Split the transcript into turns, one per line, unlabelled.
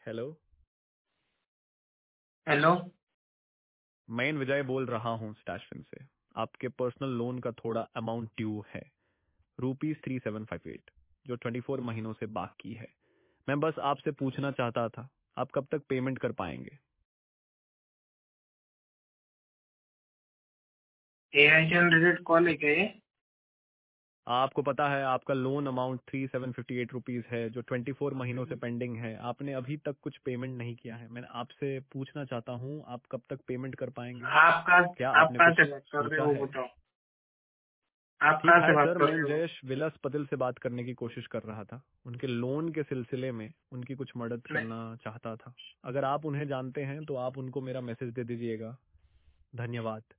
Hello.
Hello.
मैं विजय बोल रहा हूँ स्टैशफिन से। आपके पर्सनल लोन का थोड़ा अमाउंट ड्यू है, ₹3758, जो 24 महीनों से बाकी है। मैं बस आपसे पूछना चाहता था, आप कब तक पेमेंट कर पाएंगे?
एआई जनरेटेड कॉल है क्या ये?
आपको पता है आपका लोन अमाउंट ₹3758 है, जो 24 महीनों से पेंडिंग है। आपने अभी तक कुछ पेमेंट नहीं किया है। मैं आपसे पूछना चाहता हूँ, आप कब तक पेमेंट कर पाएंगे?
आप कहाँ
क्या
आप
आपने
कहाँ
कुछ
से बात कर रहे
सोचा
हो वो
है?
बताओ। आप
ठीक
कहाँ से
है
बात
सर,
कर
मैं
रहे हो?
जयेश विलास पटेल से बात करने की कोशिश कर रहा था। उनके लोन के सिलसिले में उनकी कुछ मदद
नहीं,
करना चाहता था। अगर आप उन्हें जानते हैं तो आप उनको मेरा मैसेज दे दीजिएगा। धन्यवाद।